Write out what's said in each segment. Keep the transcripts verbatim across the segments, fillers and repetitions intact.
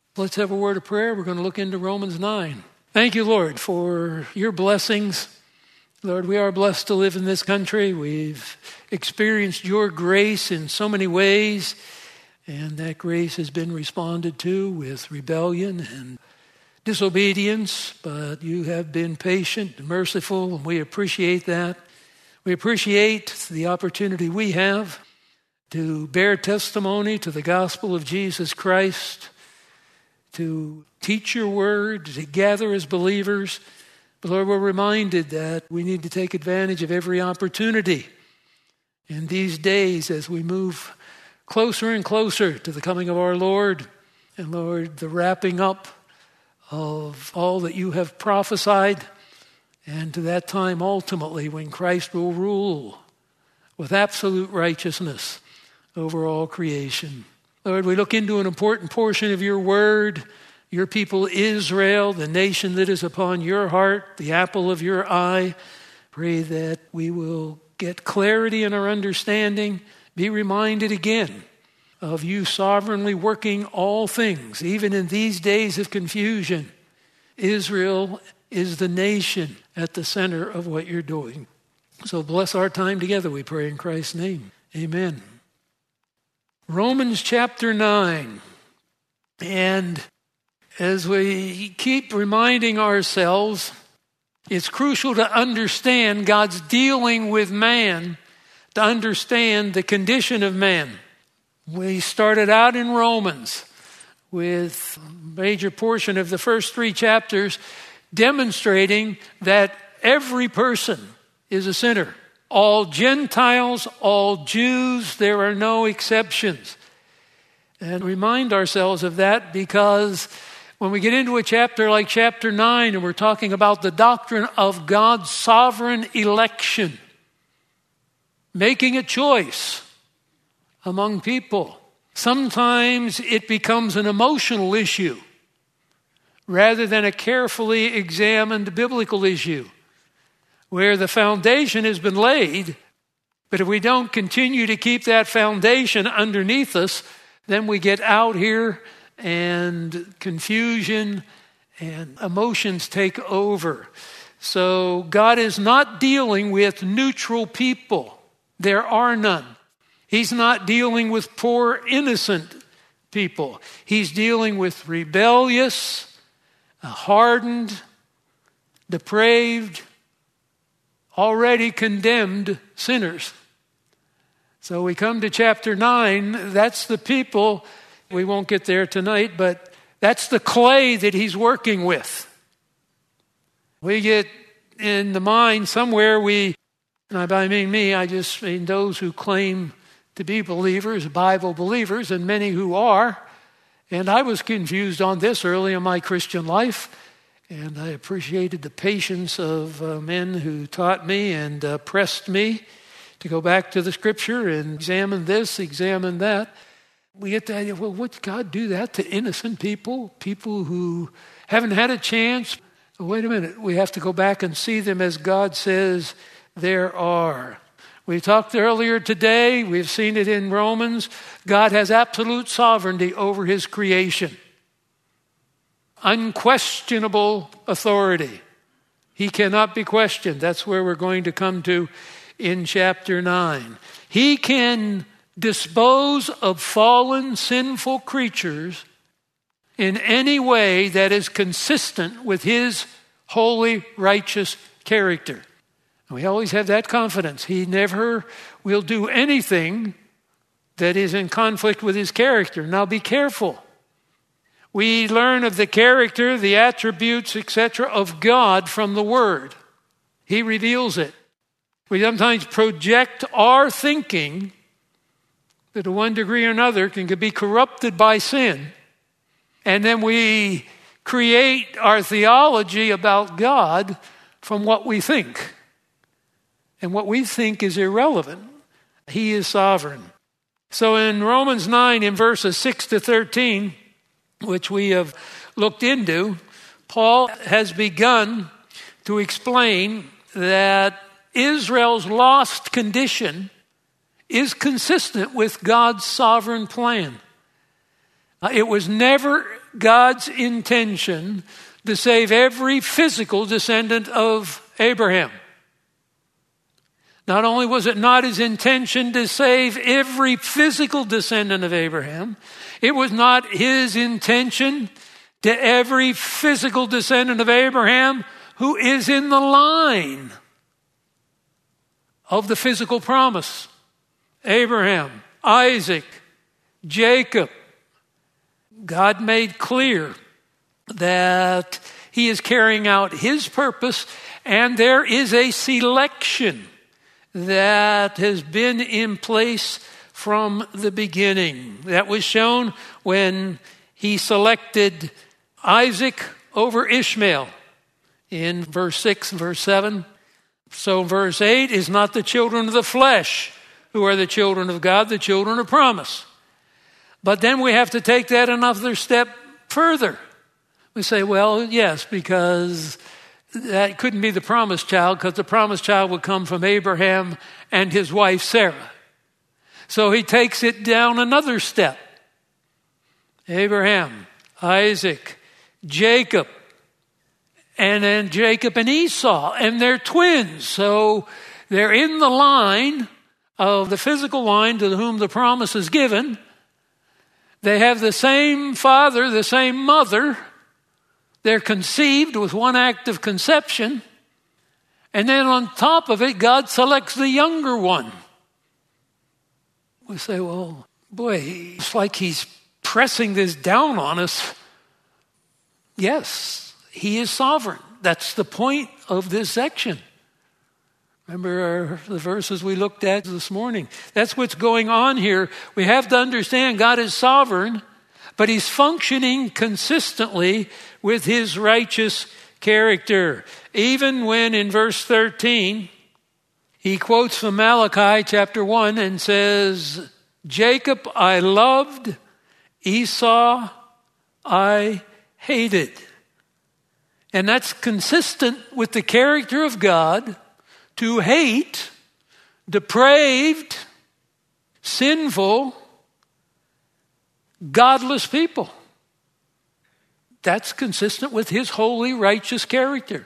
Let's have a word of prayer. We're going to look into Romans nine. Thank you, Lord, for your blessings. Lord, we are blessed to live in this country. We've experienced your grace in so many ways, and that grace has been responded to with rebellion and disobedience, but you have been patient and merciful, and we appreciate that. We appreciate the opportunity we have to bear testimony to the gospel of Jesus Christ, to teach your word, to gather as believers. But Lord, we're reminded that we need to take advantage of every opportunity in these days as we move closer and closer to the coming of our Lord. And Lord, the wrapping up of all that you have prophesied, and to that time ultimately when Christ will rule with absolute righteousness over all creation. Lord, we look into an important portion of your word, your people Israel, the nation that is upon your heart, the apple of your eye. Pray that we will get clarity in our understanding, be reminded again of you sovereignly working all things, even in these days of confusion. Israel is the nation at the center of what you're doing. So bless our time together, we pray in Christ's name. Amen. Romans chapter nine. And as we keep reminding ourselves, it's crucial to understand God's dealing with man, to understand the condition of man. We started out in Romans with a major portion of the first three chapters demonstrating that every person is a sinner. All Gentiles, all Jews, there are no exceptions. And remind ourselves of that because when we get into a chapter like chapter nine and we're talking about the doctrine of God's sovereign election, making a choice among people, sometimes it becomes an emotional issue rather than a carefully examined biblical issue, where the foundation has been laid, but if we don't continue to keep that foundation underneath us, then we get out here and confusion and emotions take over. So God is not dealing with neutral people. There are none. He's not dealing with poor, innocent people. He's dealing with rebellious, hardened, depraved, already condemned sinners. So we come to chapter nine. That's the people. We won't get there tonight, but that's the clay that he's working with. We get in the mind somewhere we, and I mean me, I just mean those who claim to be believers, Bible believers, and many who are. And I was confused on this early in my Christian life. And I appreciated the patience of uh, men who taught me and uh, pressed me to go back to the scripture and examine this, examine that. We get the idea, well, would God do that to innocent people? People who haven't had a chance? Wait a minute, we have to go back and see them as God says there are. We talked earlier today, we've seen it in Romans, God has absolute sovereignty over his creation. Unquestionable authority. He cannot be questioned. That's where we're going to come to in chapter nine. He can dispose of fallen, sinful creatures in any way that is consistent with his holy, righteous character. And we always have that confidence. He never will do anything that is in conflict with his character. Now be careful. We learn of the character, the attributes, et cetera of God from the Word. He reveals it. We sometimes project our thinking that to one degree or another can be corrupted by sin. And then we create our theology about God from what we think. And what we think is irrelevant. He is sovereign. So in Romans nine, in verses six to thirteen, which we have looked into, Paul has begun to explain that Israel's lost condition is consistent with God's sovereign plan. It was never God's intention to save every physical descendant of Abraham. Not only was it not his intention to save every physical descendant of Abraham, it was not his intention to every physical descendant of Abraham who is in the line of the physical promise. Abraham, Isaac, Jacob. God made clear that he is carrying out his purpose, and there is a selection that has been in place from the beginning. That was shown when he selected Isaac over Ishmael in verse six and verse seven. So verse eight is not the children of the flesh who are the children of God, the children of promise. But then we have to take that another step further. We say, well, yes, because that couldn't be the promised child, because the promised child would come from Abraham and his wife Sarah. So he takes it down another step. Abraham, Isaac, Jacob, and then Jacob and Esau, and they're twins. So they're in the line of the physical line to whom the promise is given. They have the same father, the same mother. They're conceived with one act of conception. And then on top of it, God selects the younger one. We say, well, boy, it's like he's pressing this down on us. Yes, he is sovereign. That's the point of this section. Remember the verses we looked at this morning. That's what's going on here. We have to understand God is sovereign, but he's functioning consistently with his righteous character. Even when in verse thirteen, he quotes from Malachi chapter one and says, Jacob I loved, Esau I hated. And that's consistent with the character of God to hate depraved, sinful, godless people. That's consistent with his holy, righteous character.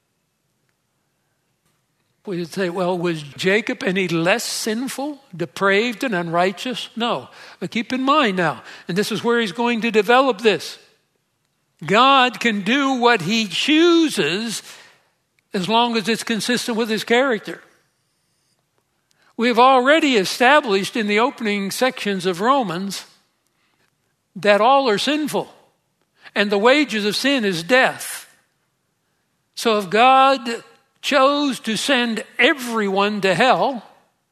We would say, well, was Jacob any less sinful, depraved, and unrighteous? No. But keep in mind now, and this is where he's going to develop this. God can do what he chooses as long as it's consistent with his character. We've already established in the opening sections of Romans that all are sinful, and the wages of sin is death. So if God chose to send everyone to hell,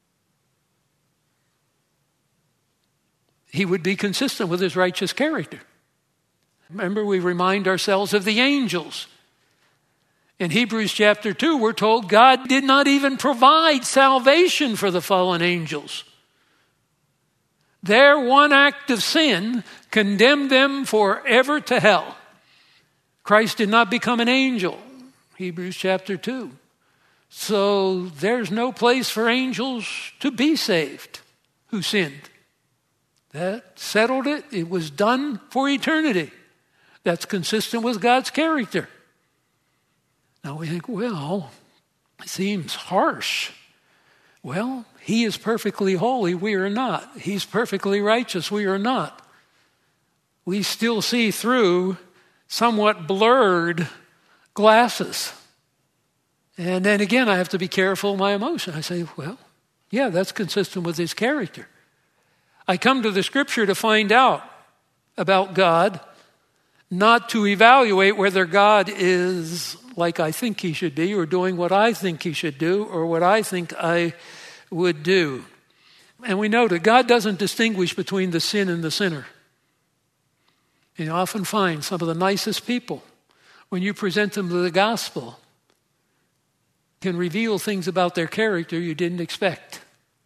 he would be consistent with his righteous character. Remember, we remind ourselves of the angels. In Hebrews chapter two, we're told God did not even provide salvation for the fallen angels. Their one act of sin condemned them forever to hell. Christ did not become an angel, Hebrews chapter two. So there's no place for angels to be saved who sinned. That settled it. It was done for eternity. That's consistent with God's character. Now we think, well, it seems harsh. Well, he is perfectly holy. We are not. He's perfectly righteous. We are not. We still see through somewhat blurred glasses. And then again, I have to be careful of my emotion. I say, well, yeah, that's consistent with his character. I come to the scripture to find out about God, not to evaluate whether God is like I think he should be, or doing what I think he should do, or what I think I would do. And we know that God doesn't distinguish between the sin and the sinner. You often find some of the nicest people, when you present them to the gospel, can reveal things about their character you didn't expect.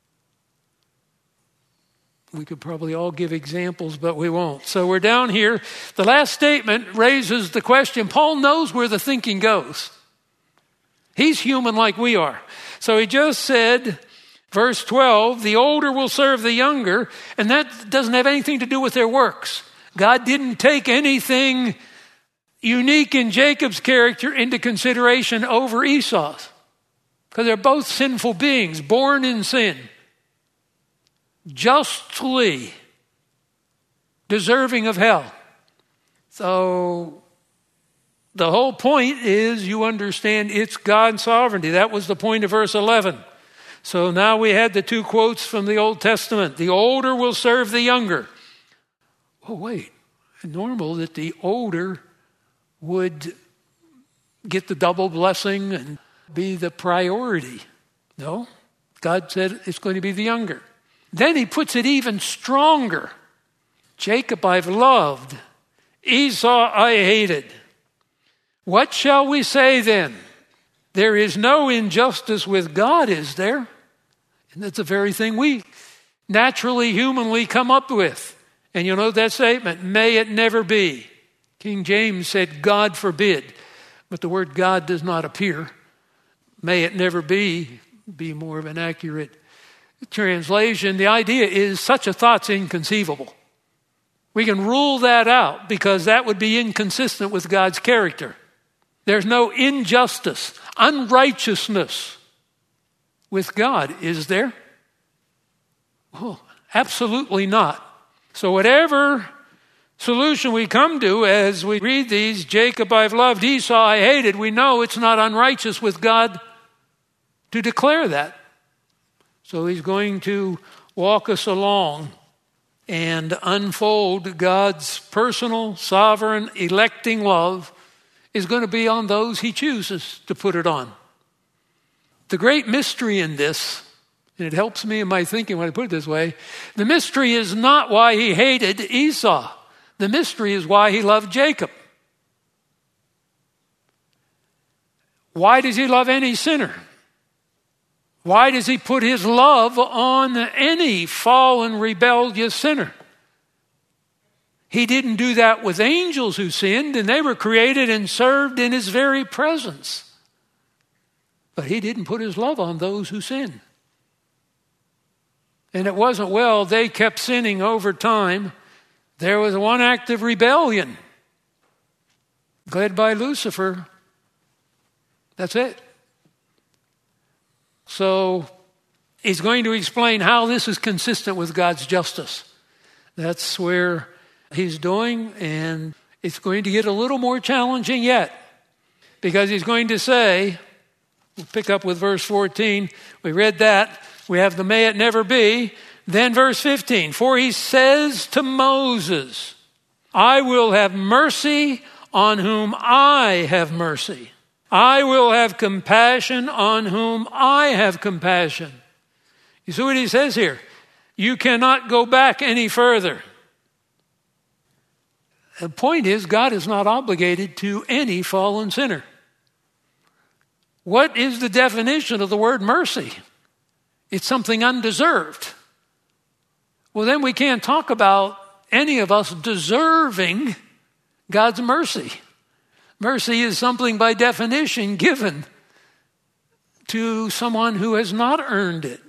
We could probably all give examples, but we won't. So we're down here. The last statement raises the question. Paul knows where the thinking goes. He's human like we are. So he just said, verse twelve, the older will serve the younger, and that doesn't have anything to do with their works. God didn't take anything unique in Jacob's character into consideration over Esau's, because they're both sinful beings, born in sin, justly deserving of hell. So the whole point is you understand it's God's sovereignty. That was the point of verse eleven. So now we had the two quotes from the Old Testament. The older will serve the younger. Oh, wait. It's normal that the older would get the double blessing and be the priority. No, God said it's going to be the younger. Then he puts it even stronger. Jacob I've loved, Esau I hated. What shall we say then? There is no injustice with God, is there? And that's the very thing we naturally, humanly come up with. And you know that statement, may it never be. King James said, God forbid. But the word God does not appear. May it never be, be more of an accurate translation. The idea is such a thought's inconceivable. We can rule that out because that would be inconsistent with God's character. There's no injustice, unrighteousness with God, is there? Oh, absolutely not. So whatever solution we come to as we read these, Jacob I've loved, Esau I hated, we know it's not unrighteous with God to declare that. So he's going to walk us along and unfold God's personal, sovereign, electing love is going to be on those he chooses to put it on. The great mystery in this, and it helps me in my thinking when I put it this way, the mystery is not why he hated Esau. The mystery is why he loved Jacob. Why does he love any sinner? Why does he put his love on any fallen, rebellious sinner? He didn't do that with angels who sinned, and they were created and served in his very presence. But he didn't put his love on those who sinned. And it wasn't, well, they kept sinning over time. There was one act of rebellion led by Lucifer. That's it. So he's going to explain how this is consistent with God's justice. That's where he's doing, and it's going to get a little more challenging yet, because he's going to say, we'll pick up with verse fourteen. We read that. We have the may it never be. Then verse fifteen, for he says to Moses, I will have mercy on whom I have mercy. I will have compassion on whom I have compassion. You see what he says here? You cannot go back any further. The point is, God is not obligated to any fallen sinner. What is the definition of the word mercy? It's something undeserved. Well, then we can't talk about any of us deserving God's mercy. Mercy is something by definition given to someone who has not earned it.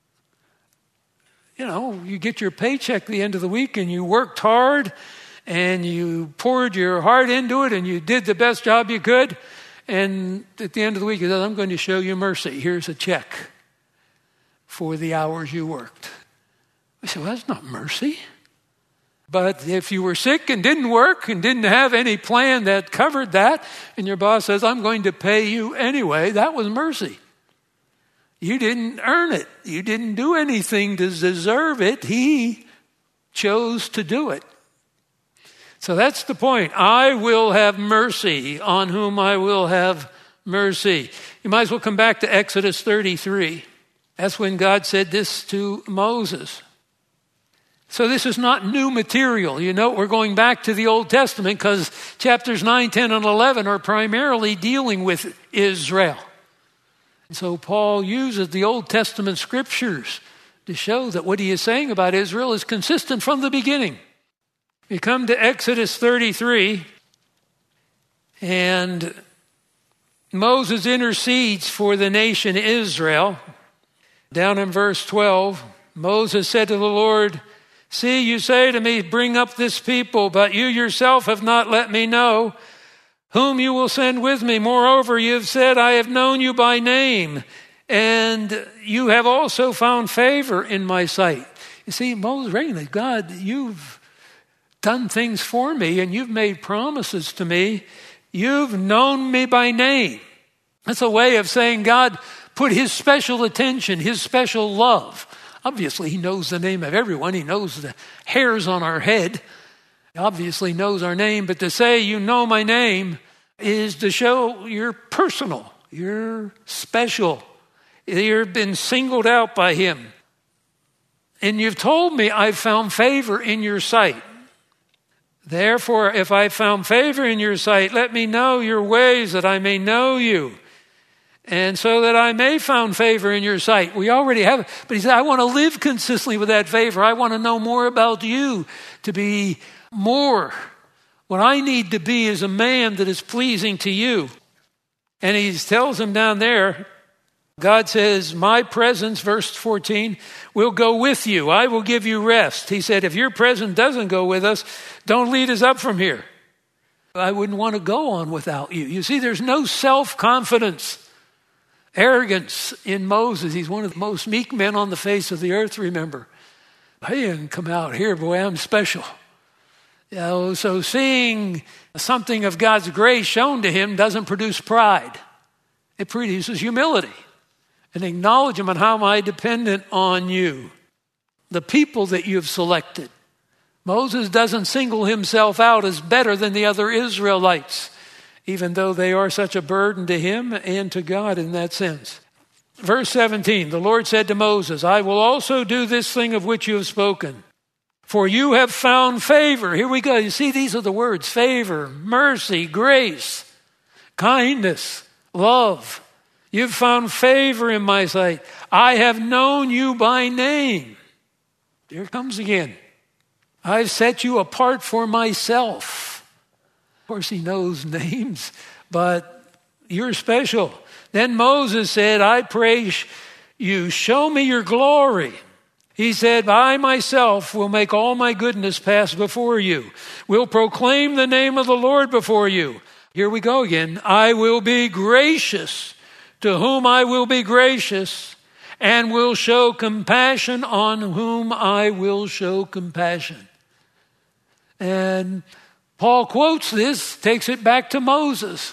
You know, you get your paycheck at the end of the week and you worked hard and you poured your heart into it and you did the best job you could. And at the end of the week, you said, I'm going to show you mercy. Here's a check for the hours you worked. I said, well, that's not mercy. But if you were sick and didn't work and didn't have any plan that covered that, and your boss says, I'm going to pay you anyway, that was mercy. You didn't earn it. You didn't do anything to deserve it. He chose to do it. So that's the point. I will have mercy on whom I will have mercy. You might as well come back to Exodus thirty-three. That's when God said this to Moses. So this is not new material. You know, we're going back to the Old Testament because chapters nine, ten, and eleven are primarily dealing with Israel. So Paul uses the Old Testament scriptures to show that what he is saying about Israel is consistent from the beginning. We come to Exodus thirty-three, and Moses intercedes for the nation Israel. Down in verse twelve, Moses said to the Lord, See, you say to me, bring up this people, but you yourself have not let me know whom you will send with me. Moreover, you have said, I have known you by name, and you have also found favor in my sight. You see, Moses recognized, God, you've done things for me, and you've made promises to me. You've known me by name. That's a way of saying God put his special attention, his special love. Obviously, he knows the name of everyone. He knows the hairs on our head. He obviously knows our name. But to say you know my name is to show you're personal. You're special. You've been singled out by him. And you've told me I've found favor in your sight. Therefore, if I found favor in your sight, let me know your ways that I may know you. And so that I may found favor in your sight. We already have it. But he said, I want to live consistently with that favor. I want to know more about you, to be more. What I need to be is a man that is pleasing to you. And he tells him down there, God says, my presence, verse fourteen, will go with you. I will give you rest. He said, if your presence doesn't go with us, don't lead us up from here. I wouldn't want to go on without you. You see, there's no self-confidence, arrogance in Moses. He's one of the most meek men on the face of the earth, remember. He didn't come out here, boy, I'm special. You know, so seeing something of God's grace shown to him doesn't produce pride. It produces humility. And acknowledgement, how am I dependent on you? The people that you've selected. Moses doesn't single himself out as better than the other Israelites, even though they are such a burden to him and to God in that sense. Verse seventeen, the Lord said to Moses, I will also do this thing of which you have spoken. For you have found favor. Here we go. You see, these are the words: favor, mercy, grace, kindness, love. You've found favor in my sight. I have known you by name. Here it comes again. I've set you apart for myself. Of course, he knows names, but you're special. Then Moses said, I praise you, show me your glory. He said, I myself will make all my goodness pass before you. Will proclaim the name of the Lord before you. Here we go again. I will be gracious to whom I will be gracious, and will show compassion on whom I will show compassion. And Paul quotes this, takes it back to Moses.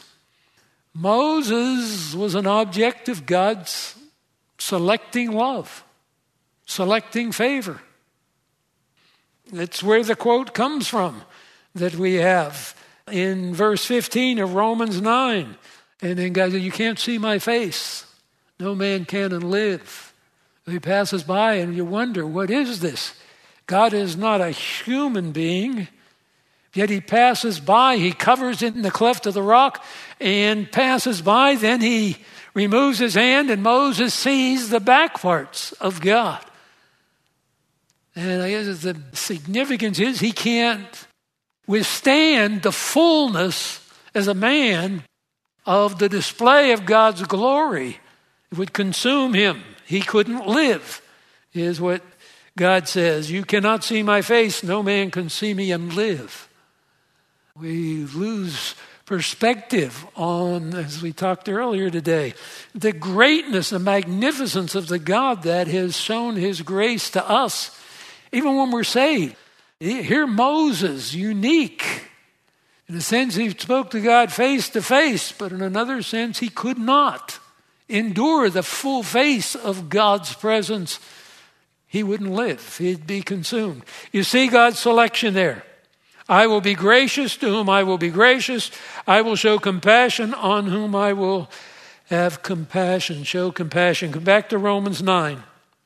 Moses was an object of God's selecting love, selecting favor. That's where the quote comes from that we have in verse fifteen of Romans nine. And then God said, you can't see my face. No man can and live. He passes by and you wonder, what is this? God is not a human being. Yet he passes by. He covers it in the cleft of the rock and passes by. Then he removes his hand and Moses sees the back parts of God. And I guess the significance is he can't withstand the fullness as a man of the display of God's glory. It would consume him. He couldn't live, is what God says. You cannot see my face. No man can see me and live. We lose perspective on, as we talked earlier today, the greatness, the magnificence of the God that has shown his grace to us, even when we're saved. Here Moses, unique. In a sense, he spoke to God face to face, but in another sense, he could not endure the full face of God's presence. He wouldn't live. He'd be consumed. You see God's selection there. I will be gracious to whom I will be gracious. I will show compassion on whom I will have compassion. Show compassion. Come back to Romans nine.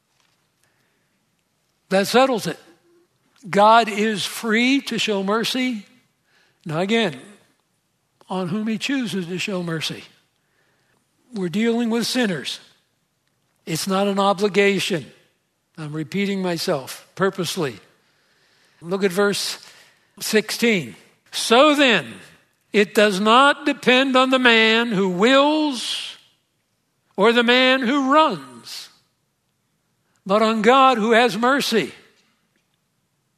That settles it. God is free to show mercy. Now again, on whom he chooses to show mercy. We're dealing with sinners. It's not an obligation. I'm repeating myself purposely. Look at verse sixteen. So then, it does not depend on the man who wills or the man who runs, but on God who has mercy.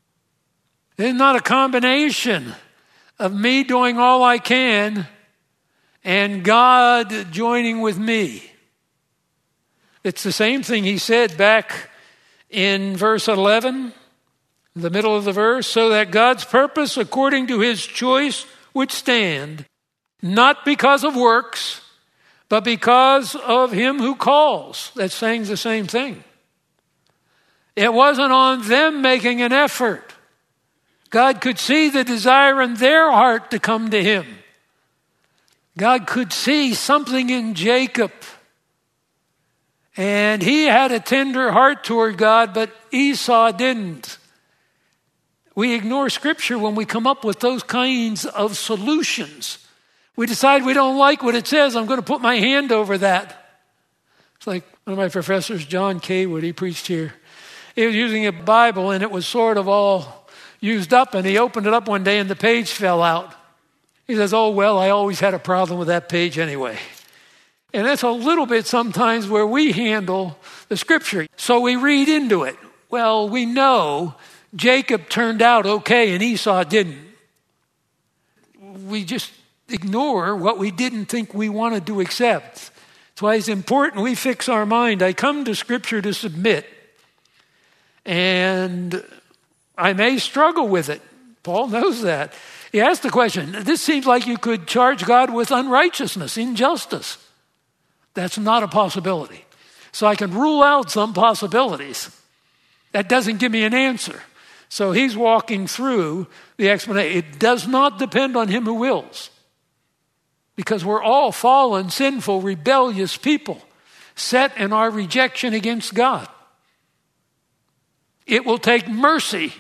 It's not a combination of me doing all I can and God joining with me. It's the same thing he said back in verse eleven, the middle of the verse, so that God's purpose according to his choice would stand, not because of works, but because of him who calls. That's saying the same thing. It wasn't on them making an effort. God could see the desire in their heart to come to him. God could see something in Jacob. And he had a tender heart toward God, but Esau didn't. We ignore Scripture when we come up with those kinds of solutions. We decide we don't like what it says. I'm going to put my hand over that. It's like one of my professors, John Kaywood, he preached here. He was using a Bible and it was sort of all used up, and he opened it up one day and the page fell out. He says, oh, well, I always had a problem with that page anyway. And that's a little bit sometimes where we handle the Scripture. So we read into it. Well, we know Jacob turned out okay and Esau didn't. We just ignore what we didn't think we wanted to accept. That's why it's important we fix our mind. I come to Scripture to submit, and I may struggle with it. Paul knows that. He asked the question, this seems like you could charge God with unrighteousness, injustice. That's not a possibility. So I can rule out some possibilities. That doesn't give me an answer. So he's walking through the explanation. It does not depend on him who wills. Because we're all fallen, sinful, rebellious people, set in our rejection against God. It will take mercy.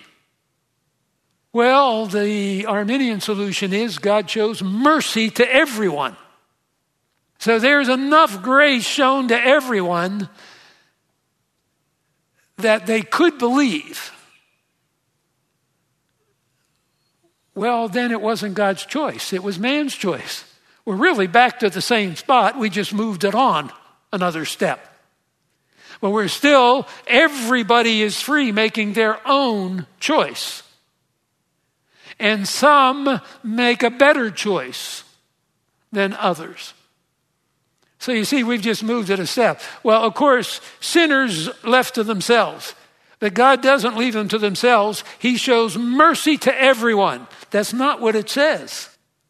Well, the Arminian solution is God shows mercy to everyone. So there's enough grace shown to everyone that they could believe. Well, then it wasn't God's choice. It was man's choice. We're really back to the same spot. We just moved it on another step. But we're still, everybody is free making their own choice. And some make a better choice than others. So you see, we've just moved it a step. Well, of course, sinners left to themselves. But God doesn't leave them to themselves. He shows mercy to everyone. That's not what it says.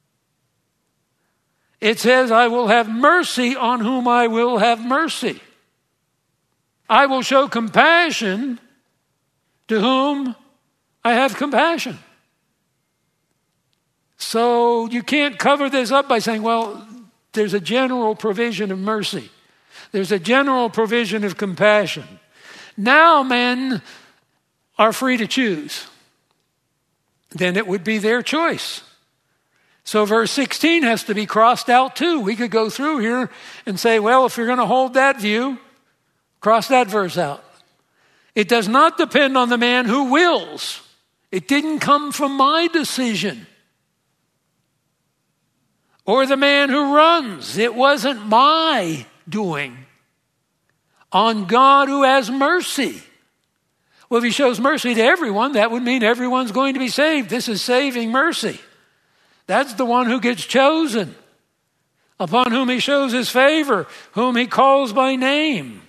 It says, I will have mercy on whom I will have mercy. I will show compassion to whom I have compassion. So you can't cover this up by saying, well, there's a general provision of mercy. There's a general provision of compassion. Now men are free to choose. Then it would be their choice. So verse sixteen has to be crossed out too. We could go through here and say, well, if you're going to hold that view, cross that verse out. It does not depend on the man who wills. It didn't come from my decision. Or the man who runs. It wasn't my doing. On God who has mercy. Well, if he shows mercy to everyone, that would mean everyone's going to be saved. This is saving mercy. That's the one who gets chosen, upon whom he shows his favor, whom he calls by name.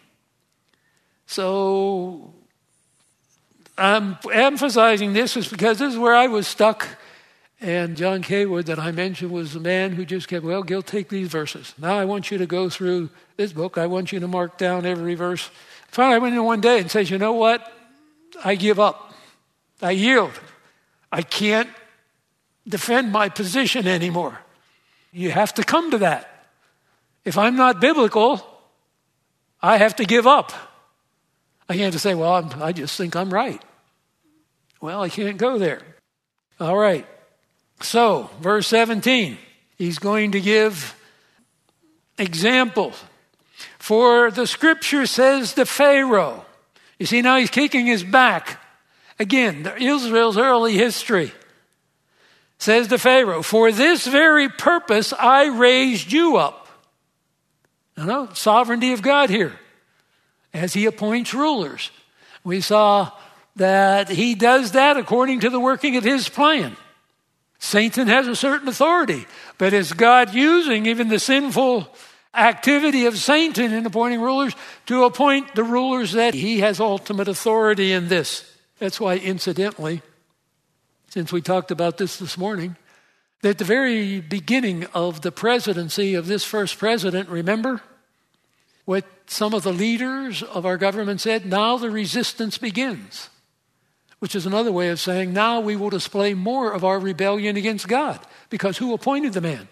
So I'm emphasizing this is because this is where I was stuck. And John Kaywood that I mentioned was the man who just kept, well, Gil, take these verses. Now I want you to go through this book. I want you to mark down every verse. Finally, I went in one day and says, you know what? I give up. I yield. I can't defend my position anymore. You have to come to that. If I'm not biblical, I have to give up. I can't just say, well, I'm, I just think I'm right. Well, I can't go there. All right. So, verse seventeen, he's going to give example. For the scripture says to Pharaoh, you see, now he's kicking his back. Again, Israel's early history says to Pharaoh, for this very purpose I raised you up. You know, sovereignty of God here as he appoints rulers. We saw that he does that according to the working of his plan. Satan has a certain authority, but is God using even the sinful activity of Satan in appointing rulers to appoint the rulers that he has ultimate authority in this? That's why, incidentally, since we talked about this this morning, that at the very beginning of the presidency of this first president, remember what some of the leaders of our government said? Now the resistance begins, which is another way of saying now we will display more of our rebellion against God, because who appointed the man?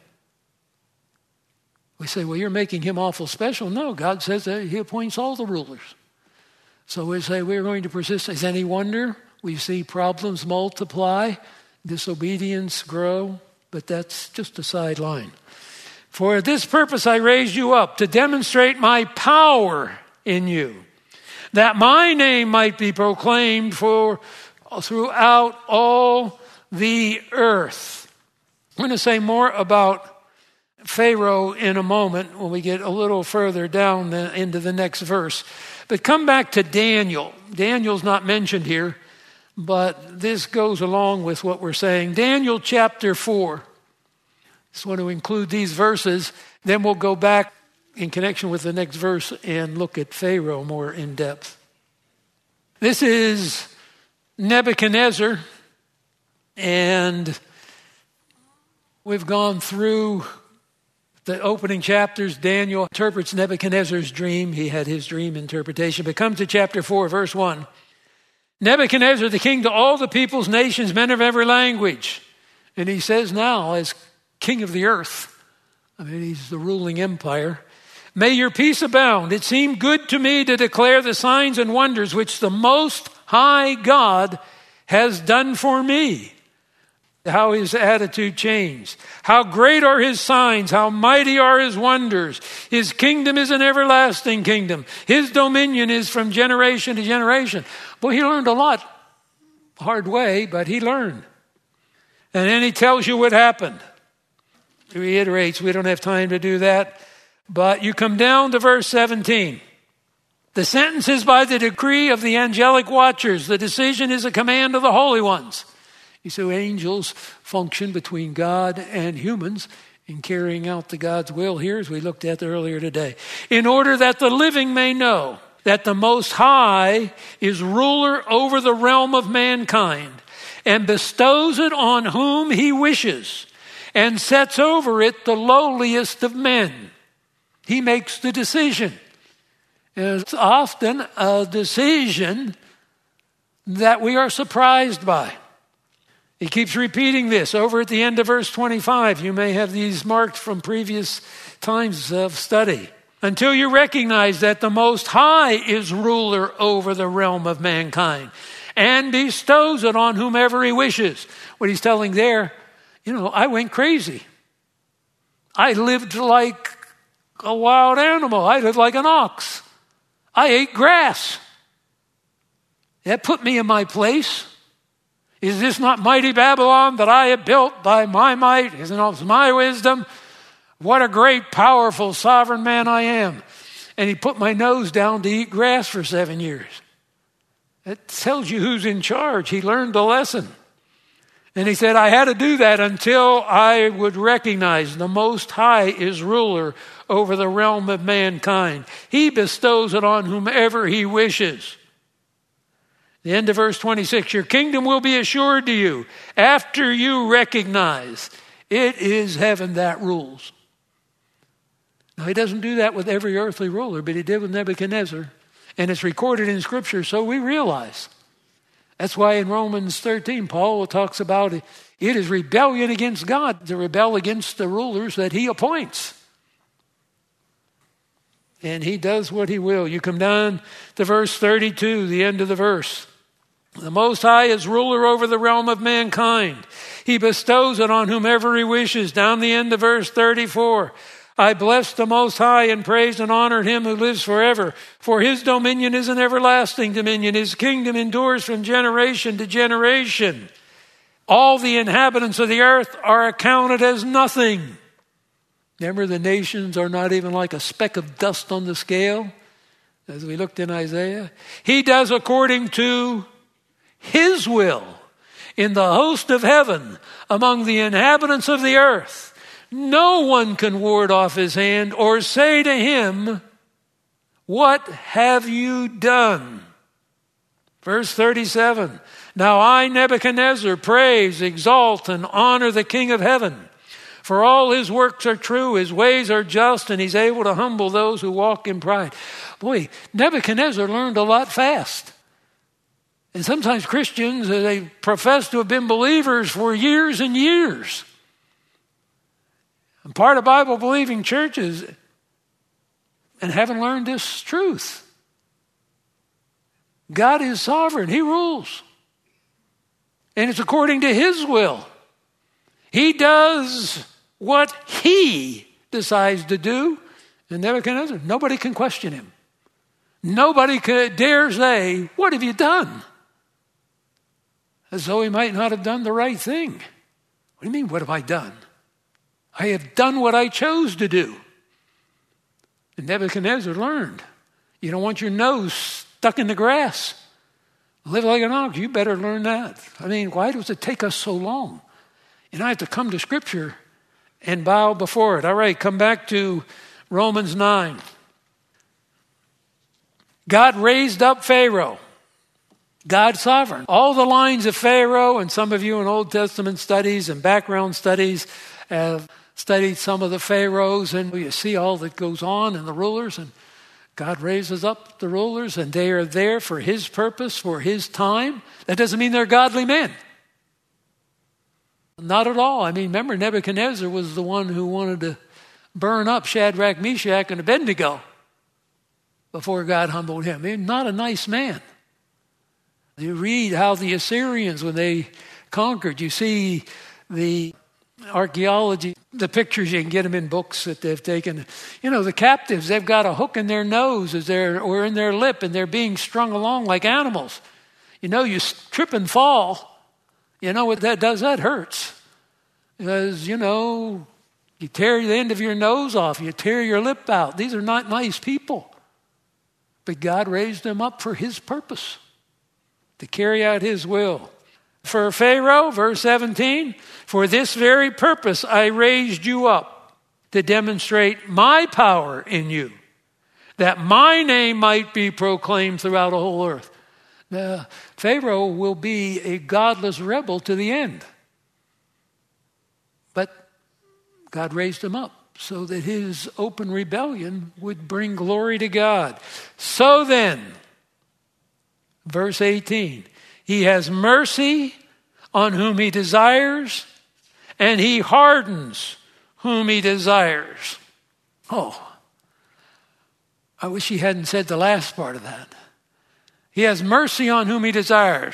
We say, well, you're making him awful special. No, God says that he appoints all the rulers. So we say we're going to persist. Is any wonder we see problems multiply, disobedience grow? But that's just a sideline. For this purpose I raised you up, to demonstrate my power in you, that my name might be proclaimed for throughout all the earth. I'm going to say more about Pharaoh in a moment when we get a little further down the, into the next verse. But come back to Daniel. Daniel's not mentioned here, but this goes along with what we're saying. Daniel chapter four. Just want to include these verses. Then we'll go back in connection with the next verse and look at Pharaoh more in depth. This is Nebuchadnezzar, and we've gone through the opening chapters. Daniel interprets Nebuchadnezzar's dream. He had his dream interpretation. But come to chapter four, verse one. Nebuchadnezzar, the king to all the peoples, nations, men of every language. And he says now, as king of the earth, I mean, he's the ruling empire. May your peace abound. It seemed good to me to declare the signs and wonders which the Most High God has done for me. How his attitude changed. How great are his signs. How mighty are his wonders. His kingdom is an everlasting kingdom. His dominion is from generation to generation. Boy, he learned a lot. Hard way, but he learned. And then he tells you what happened. He reiterates, we don't have time to do that. But you come down to verse seventeen. The sentence is by the decree of the angelic watchers. The decision is a command of the holy ones. You see, angels function between God and humans in carrying out the God's will here, as we looked at earlier today. In order that the living may know that the Most High is ruler over the realm of mankind and bestows it on whom he wishes and sets over it the lowliest of men. He makes the decision. And it's often a decision that we are surprised by. He keeps repeating this over at the end of verse twenty-five. You may have these marked from previous times of study. Until you recognize that the Most High is ruler over the realm of mankind and bestows it on whomever he wishes. What he's telling there, you know, I went crazy. I lived like a wild animal. I lived like an ox. I ate grass. That put me in my place. Is this not mighty Babylon that I have built by my might? Isn't it my wisdom? What a great, powerful, sovereign man I am. And he put my nose down to eat grass for seven years. It tells you who's in charge. He learned the lesson. And he said, I had to do that until I would recognize the Most High is ruler over the realm of mankind. He bestows it on whomever he wishes. The end of verse twenty-six, your kingdom will be assured to you after you recognize it is heaven that rules. Now, he doesn't do that with every earthly ruler, but he did with Nebuchadnezzar. And it's recorded in Scripture, so we realize. That's why in Romans thirteen, Paul talks about it. It is rebellion against God to rebel against the rulers that he appoints. And he does what he will. You come down to verse thirty-two, the end of the verse. The Most High is ruler over the realm of mankind. He bestows it on whomever he wishes. Down the end of verse thirty-four. I bless the Most High and praised and honored him who lives forever. For his dominion is an everlasting dominion. His kingdom endures from generation to generation. All the inhabitants of the earth are accounted as nothing. Remember, the nations are not even like a speck of dust on the scale, as we looked in Isaiah. He does according to his will in the host of heaven among the inhabitants of the earth. No one can ward off his hand or say to him, what have you done? Verse thirty-seven, now I, Nebuchadnezzar, praise, exalt, and honor the King of heaven. For all his works are true, his ways are just, and he's able to humble those who walk in pride. Boy, Nebuchadnezzar learned a lot fast. And sometimes Christians, they profess to have been believers for years and years. And part of Bible-believing churches and haven't learned this truth. God is sovereign. He rules. And it's according to his will. He does what he decides to do. And Nebuchadnezzar, nobody can question him. Nobody could dare say, what have you done? As though he might not have done the right thing. What do you mean, what have I done? I have done what I chose to do. And Nebuchadnezzar learned, you don't want your nose stuck in the grass. Live like an ox. You better learn that. I mean, why does it take us so long? And I have to come to Scripture and bow before it. All right, come back to Romans nine. God raised up Pharaoh. God's sovereign. All the lines of Pharaoh, and some of you in Old Testament studies and background studies have studied some of the pharaohs, and you see all that goes on in the rulers, and God raises up the rulers, and they are there for his purpose, for his time. That doesn't mean they're godly men. Not at all. I mean, remember, Nebuchadnezzar was the one who wanted to burn up Shadrach, Meshach, and Abednego before God humbled him. He's not a nice man. You read how the Assyrians, when they conquered, you see the archaeology, the pictures, you can get them in books that they've taken. You know, the captives, they've got a hook in their nose as they're, or in their lip, and they're being strung along like animals. You know, you trip and fall. You know what that does? That hurts. Because, you know, you tear the end of your nose off, you tear your lip out. These are not nice people. But God raised them up for his purpose, to carry out his will. For Pharaoh, verse seventeen, for this very purpose I raised you up, to demonstrate my power in you, that my name might be proclaimed throughout the whole earth. Now, Pharaoh will be a godless rebel to the end. But God raised him up so that his open rebellion would bring glory to God. So then, verse eighteen, he has mercy on whom he desires, and he hardens whom he desires. Oh, I wish he hadn't said the last part of that. He has mercy on whom he desires.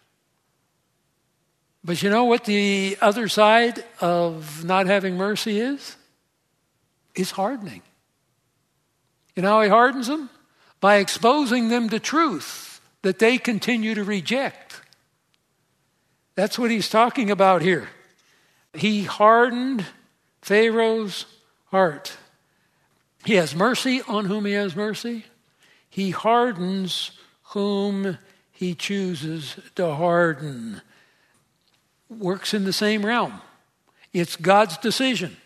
But you know what the other side of not having mercy is? It's hardening. You know how he hardens them? By exposing them to truth that they continue to reject. That's what he's talking about here. He hardened Pharaoh's heart. He has mercy on whom he has mercy. He hardens whom he chooses to harden. Works in the same realm. It's God's decision.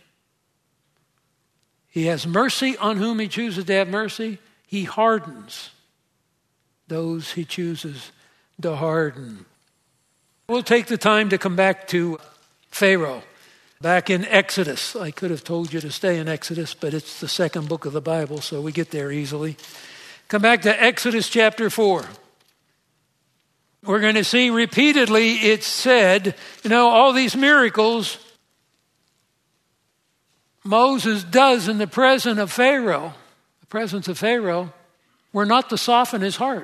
He has mercy on whom he chooses to have mercy. He hardens those he chooses to harden. We'll take the time to come back to Pharaoh. Back in Exodus. I could have told you to stay in Exodus, but it's the second book of the Bible, so we get there easily. Come back to Exodus chapter four. We're going to see repeatedly it's said, you know, all these miracles Moses does in the presence of Pharaoh, the presence of Pharaoh, were not to soften his heart.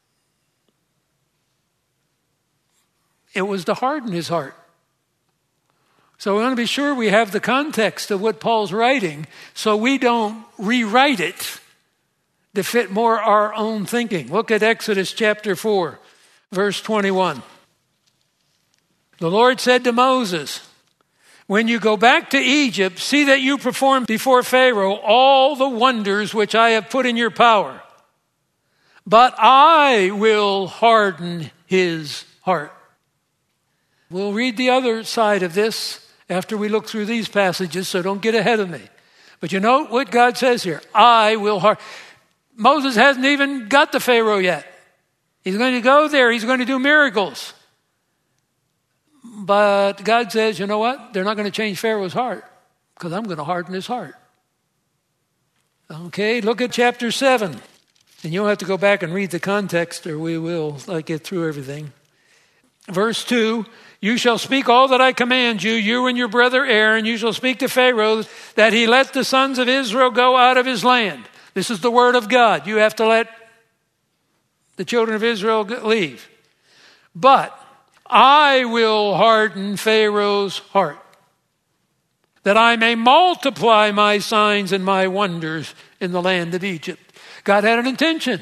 It was to harden his heart. So we want to be sure we have the context of what Paul's writing so we don't rewrite it to fit more our own thinking. Look at Exodus chapter four, verse twenty-one. The Lord said to Moses, when you go back to Egypt, see that you perform before Pharaoh all the wonders which I have put in your power. But I will harden his heart. We'll read the other side of this after we look through these passages, so don't get ahead of me. But you know what God says here? I will harden. Moses hasn't even got to Pharaoh yet. He's going to go there. He's going to do miracles. But God says, you know what? They're not going to change Pharaoh's heart because I'm going to harden his heart. Okay, look at chapter seven. And you'll have to go back and read the context or we will like, get through everything. Verse two, you shall speak all that I command you, you and your brother Aaron. You shall speak to Pharaoh that he let the sons of Israel go out of his land. This is the word of God. You have to let the children of Israel leave. But I will harden Pharaoh's heart, that I may multiply my signs and my wonders in the land of Egypt. God had an intention.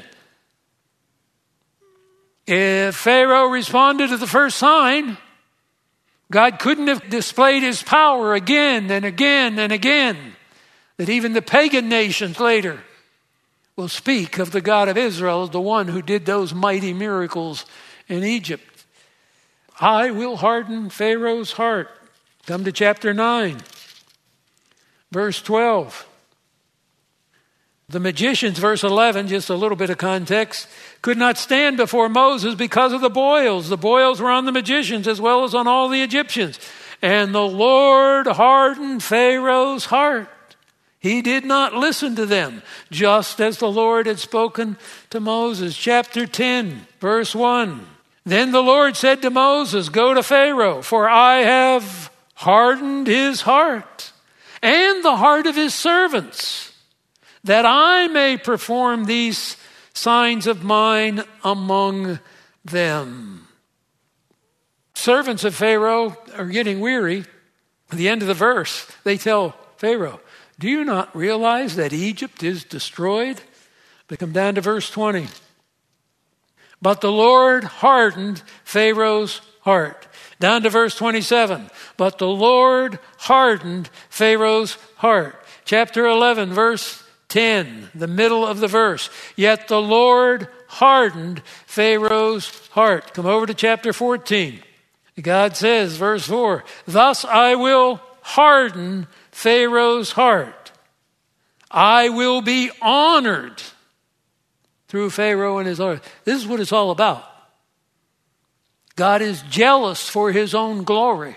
If Pharaoh responded to the first sign, God couldn't have displayed his power again and again and again, that even the pagan nations later will speak of the God of Israel as the one who did those mighty miracles in Egypt. I will harden Pharaoh's heart. Come to chapter nine, verse twelve. The magicians, verse eleven, just a little bit of context, could not stand before Moses because of the boils. The boils were on the magicians as well as on all the Egyptians. And the Lord hardened Pharaoh's heart. He did not listen to them, just as the Lord had spoken to Moses. Chapter ten, verse one. Then the Lord said to Moses, go to Pharaoh, for I have hardened his heart and the heart of his servants, that I may perform these signs of mine among them. Servants of Pharaoh are getting weary. At the end of the verse, they tell Pharaoh, do you not realize that Egypt is destroyed? They come down to verse twenty. But the Lord hardened Pharaoh's heart. Down to verse twenty-seven. But the Lord hardened Pharaoh's heart. Chapter eleven, verse ten, the middle of the verse. Yet the Lord hardened Pharaoh's heart. Come over to chapter fourteen. God says, verse four, thus I will harden Pharaoh's heart. I will be honored through Pharaoh and his heart. This is what it's all about. God is jealous for his own glory.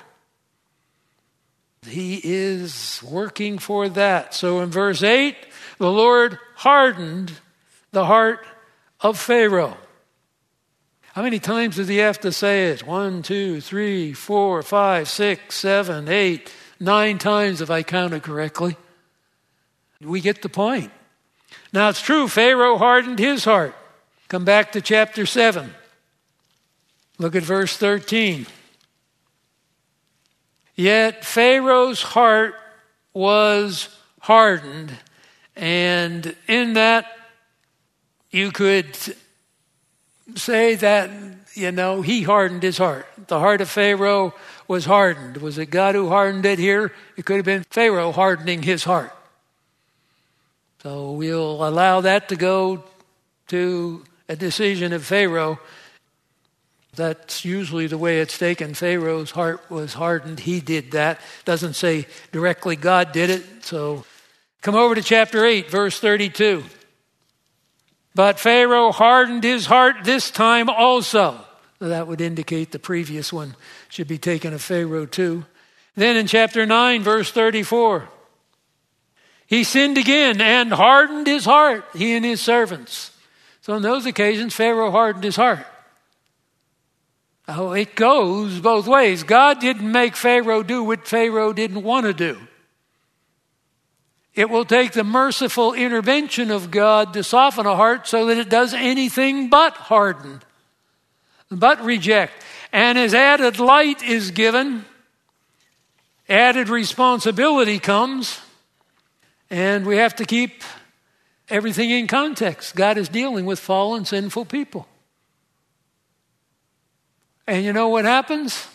He is working for that. So in verse eight, the Lord hardened the heart of Pharaoh. How many times does he have to say it? One, two, three, four, five, six, seven, eight, nine times if I counted correctly. We get the point. Now it's true, Pharaoh hardened his heart. Come back to chapter seven. Look at verse thirteen. Yet Pharaoh's heart was hardened, and in that you could say that, you know, he hardened his heart. The heart of Pharaoh was hardened. Was it God who hardened it here? It could have been Pharaoh hardening his heart. So we'll allow that to go to a decision of Pharaoh. That's usually the way it's taken. Pharaoh's heart was hardened. He did that. Doesn't say directly God did it. So come over to chapter eight, verse thirty-two. But Pharaoh hardened his heart this time also. That would indicate the previous one should be taken of Pharaoh too. Then in chapter nine, verse thirty-four. He sinned again and hardened his heart, he and his servants. So on those occasions, Pharaoh hardened his heart. Oh, it goes both ways. God didn't make Pharaoh do what Pharaoh didn't want to do. It will take the merciful intervention of God to soften a heart so that it does anything but harden, but reject. And as added light is given, added responsibility comes. And we have to keep everything in context. God is dealing with fallen, sinful people. And you know what happens?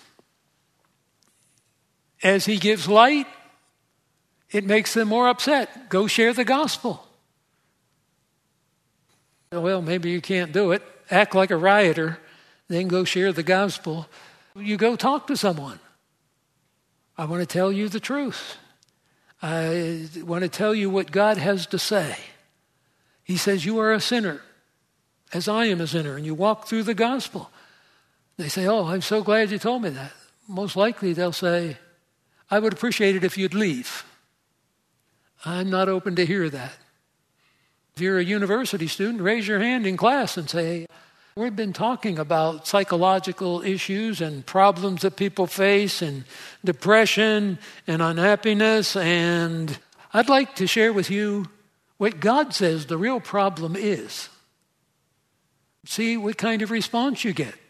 As he gives light, it makes them more upset. Go share the gospel. Well, maybe you can't do it. Act like a rioter. then go share the gospel. You go talk to someone. I want to tell you the truth. I want to tell you what God has to say. He says, you are a sinner, as I am a sinner, and you walk through the gospel. They say, oh, I'm so glad you told me that. Most likely they'll say, I would appreciate it if you'd leave. I'm not open to hear that. If you're a university student, raise your hand in class and say, we've been talking about psychological issues and problems that people face and depression and unhappiness, and I'd like to share with you what God says the real problem is. See what kind of response you get.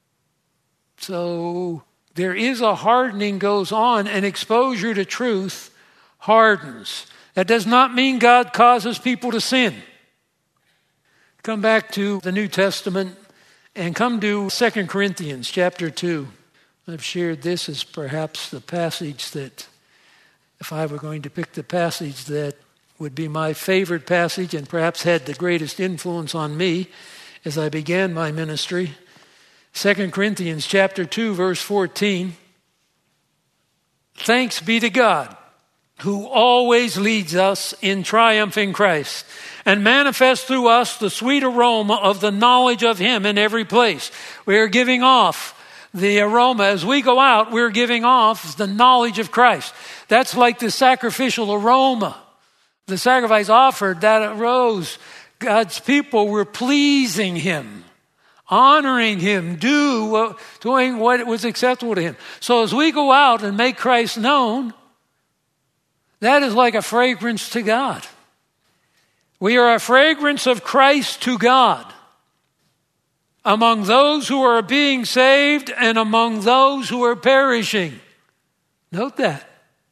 So there is a hardening goes on, and exposure to truth hardens. That does not mean God causes people to sin. Come back to the New Testament and come to Second Corinthians chapter two. I've shared this as perhaps the passage that, if I were going to pick the passage that would be my favorite passage and perhaps had the greatest influence on me as I began my ministry. Second Corinthians chapter two, verse fourteen. Thanks be to God, who always leads us in triumph in Christ, and manifests through us the sweet aroma of the knowledge of him in every place. We are giving off the aroma. As we go out, we're giving off the knowledge of Christ. That's like the sacrificial aroma. The sacrifice offered, that arose. God's people were pleasing him, honoring him, do, doing what was acceptable to him. So as we go out and make Christ known, that is like a fragrance to God. We are a fragrance of Christ to God among those who are being saved and among those who are perishing. Note that.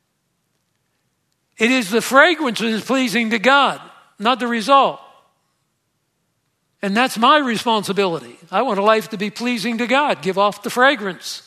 It is the fragrance that is pleasing to God, not the result. And that's my responsibility. I want a life to be pleasing to God. Give off the fragrance.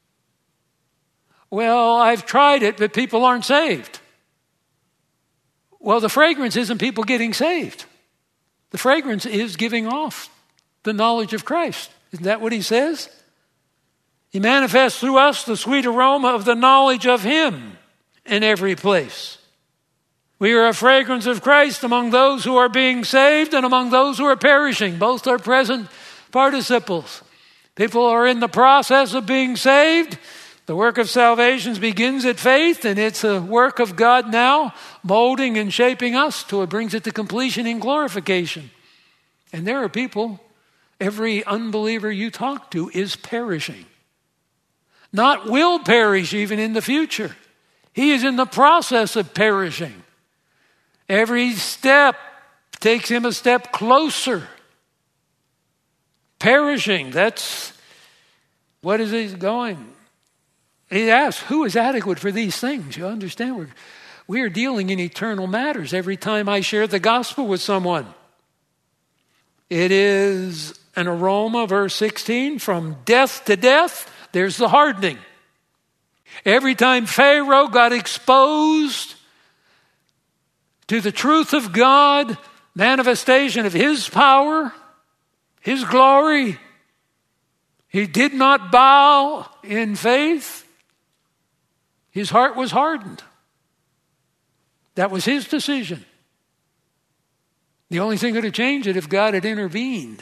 Well, I've tried it, but people aren't saved. Well, the fragrance isn't people getting saved. The fragrance is giving off the knowledge of Christ. Isn't that what he says? He manifests through us the sweet aroma of the knowledge of him in every place. We are a fragrance of Christ among those who are being saved and among those who are perishing. Both are present participles. People are in the process of being saved. The work of salvation begins at faith, and it's a work of God now, molding and shaping us till it brings it to completion in glorification. And there are people, every unbeliever you talk to is perishing. Not will perish even in the future. He is in the process of perishing. Every step takes him a step closer. Perishing, that's, what is he going? He asks, who is adequate for these things? You understand, we're, we are dealing in eternal matters every time I share the gospel with someone. It is an aroma, verse sixteen, from death to death, there's the hardening. Every time Pharaoh got exposed to the truth of God, manifestation of his power, his glory, he did not bow in faith. His heart was hardened. That was his decision. The only thing that would have changed it if God had intervened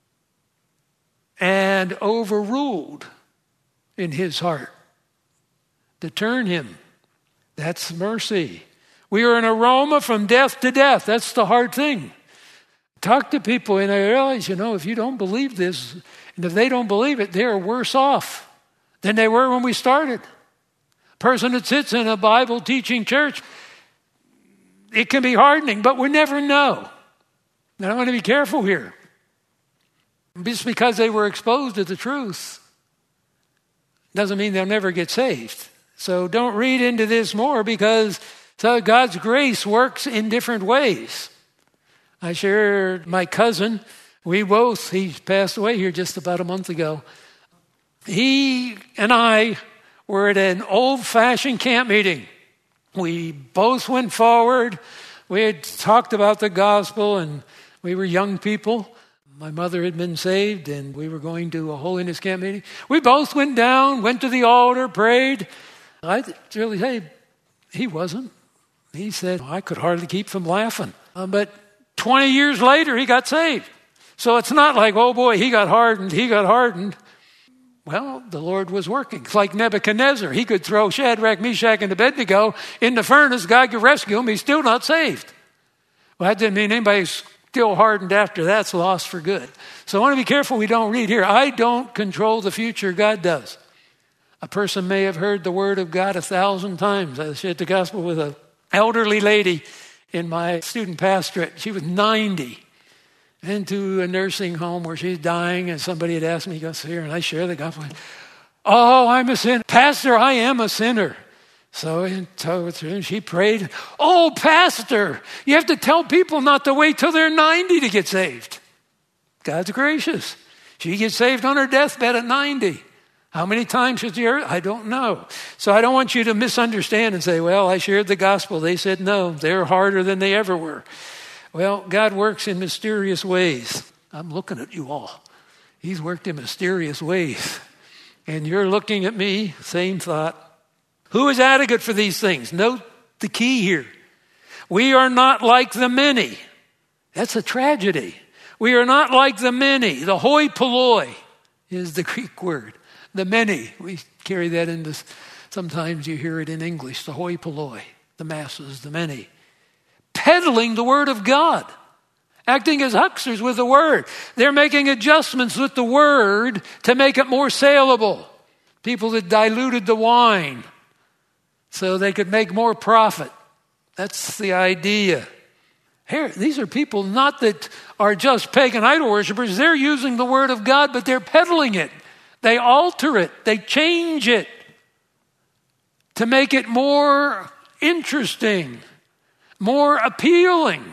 and overruled in his heart to turn him. That's mercy. We are an aroma from death to death. That's the hard thing. Talk to people and I realize, you know, if you don't believe this, and if they don't believe it, they are worse off than they were when we started. Person that sits in a Bible teaching church, it can be hardening, but we never know. And I want to be careful here. Just because they were exposed to the truth doesn't mean they'll never get saved. So don't read into this more, because so God's grace works in different ways. I shared my cousin. We both, he passed away here just about a month ago. He and I were at an old-fashioned camp meeting. We both went forward. We had talked about the gospel, and we were young people. My mother had been saved, and we were going to a holiness camp meeting. We both went down, went to the altar, prayed. I really say he wasn't. He said, I could hardly keep from laughing. Uh, but twenty years later, he got saved. So it's not like, oh boy, he got hardened, he got hardened. Well, the Lord was working. It's like Nebuchadnezzar. He could throw Shadrach, Meshach, and Abednego in the furnace. God could rescue him. He's still not saved. Well, that didn't mean anybody's still hardened after that's lost for good. So I want to be careful we don't read here. I don't control the future. God does. A person may have heard the word of God a thousand times. I shared the gospel with an elderly lady in my student pastorate. She was ninety. Into a nursing home where she's dying, and somebody had asked me to go here, and I share the gospel. Oh, I'm a sinner. Pastor, I am a sinner. So in told her, she prayed, oh, Pastor, you have to tell people not to wait till they're ninety to get saved. God's gracious. She gets saved on her deathbed at ninety. How many times has she heard? I don't know. So I don't want you to misunderstand and say, well, I shared the gospel. They said no. They're harder than they ever were. Well, God works in mysterious ways. I'm looking at you all. He's worked in mysterious ways. And you're looking at me, same thought. Who is adequate for these things? Note the key here. We are not like the many. That's a tragedy. We are not like the many. The hoi polloi is the Greek word. The many. We carry that into, sometimes you hear it in English, the hoi polloi, the masses, the many. Peddling the word of God, acting as hucksters with the word. They're making adjustments with the word to make it more saleable. People that diluted the wine so they could make more profit. That's the idea. Here, these are people not that are just pagan idol worshipers. They're using the word of God, but they're peddling it. They alter it. They change it to make it more interesting, more appealing.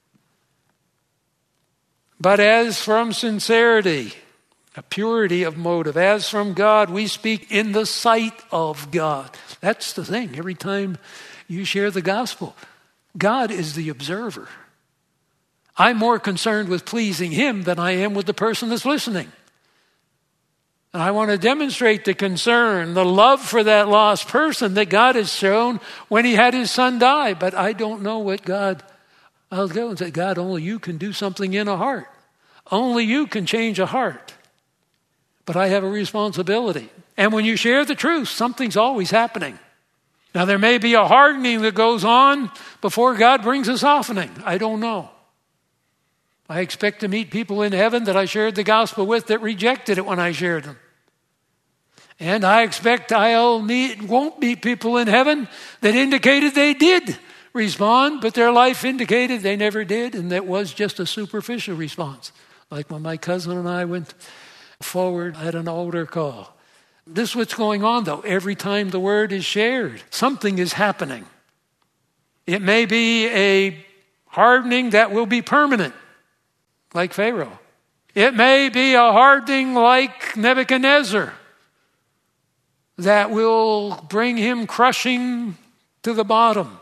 But as from sincerity, a purity of motive, as from God, we speak in the sight of God. That's the thing. Every time you share the gospel, God is the observer. I'm more concerned with pleasing him than I am with the person that's listening. And I want to demonstrate the concern, the love for that lost person that God has shown when he had his son die. But I don't know what God, I'll go and say, God, only you can do something in a heart. Only you can change a heart. But I have a responsibility. And when you share the truth, something's always happening. Now there may be a hardening that goes on before God brings a softening. I don't know. I expect to meet people in heaven that I shared the gospel with that rejected it when I shared them. And I expect I'll meet, won't meet people in heaven that indicated they did respond, but their life indicated they never did, and that was just a superficial response. Like when my cousin and I went forward at an altar call. This is what's going on, though. Every time the word is shared, something is happening. It may be a hardening that will be permanent, like Pharaoh. It may be a hardening like Nebuchadnezzar that will bring him crushing to the bottom.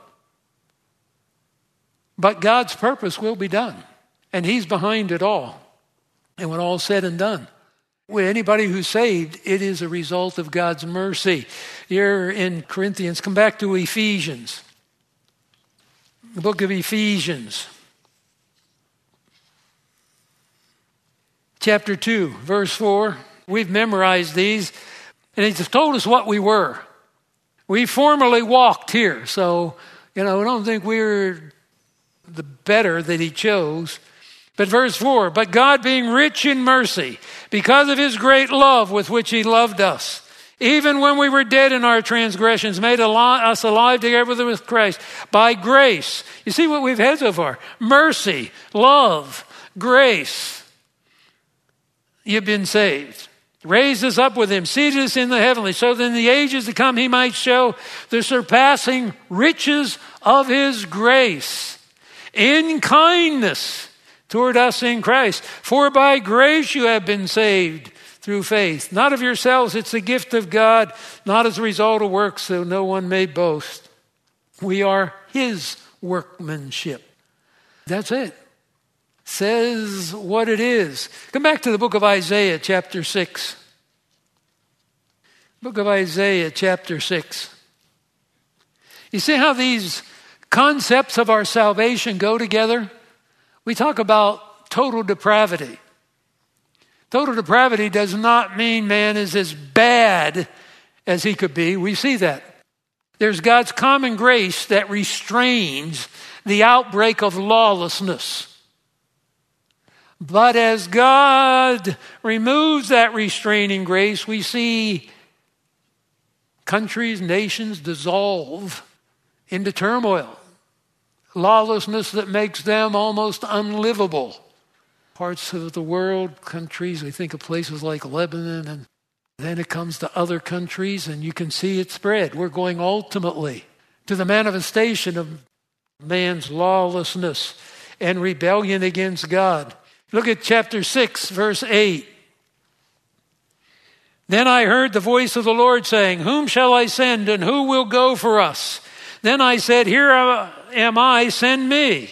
But God's purpose will be done, and he's behind it all. And when all's said and done, with anybody who's saved, it is a result of God's mercy. Here in Corinthians, come back to Ephesians. The book of Ephesians. Chapter two, verse four. We've memorized these. And he's told us what we were. We formerly walked here. So, you know, I don't think we're the better that he chose. But verse four, but God being rich in mercy, because of his great love with which he loved us, even when we were dead in our transgressions, made us alive together with Christ. By grace, you see what we've had so far? Mercy, love, grace. You've been saved. Raised us up with him, seated us in the heavenly, so that in the ages to come he might show the surpassing riches of his grace in kindness toward us in Christ. For by grace you have been saved through faith. Not of yourselves, it's the gift of God, not as a result of works, so no one may boast. We are his workmanship. That's it. says what it is. Come back to the book of Isaiah, chapter six. Book of Isaiah, chapter six. You see how these concepts of our salvation go together? We talk about total depravity. Total depravity does not mean man is as bad as he could be. We see that. There's God's common grace that restrains the outbreak of lawlessness. But as God removes that restraining grace, we see countries, nations dissolve into turmoil. Lawlessness that makes them almost unlivable. Parts of the world, countries, we think of places like Lebanon, and then it comes to other countries, and you can see it spread. We're going ultimately to the manifestation of man's lawlessness and rebellion against God. Look at chapter six, verse eight. Then I heard the voice of the Lord saying, whom shall I send, and who will go for us? Then I said, here am I, send me.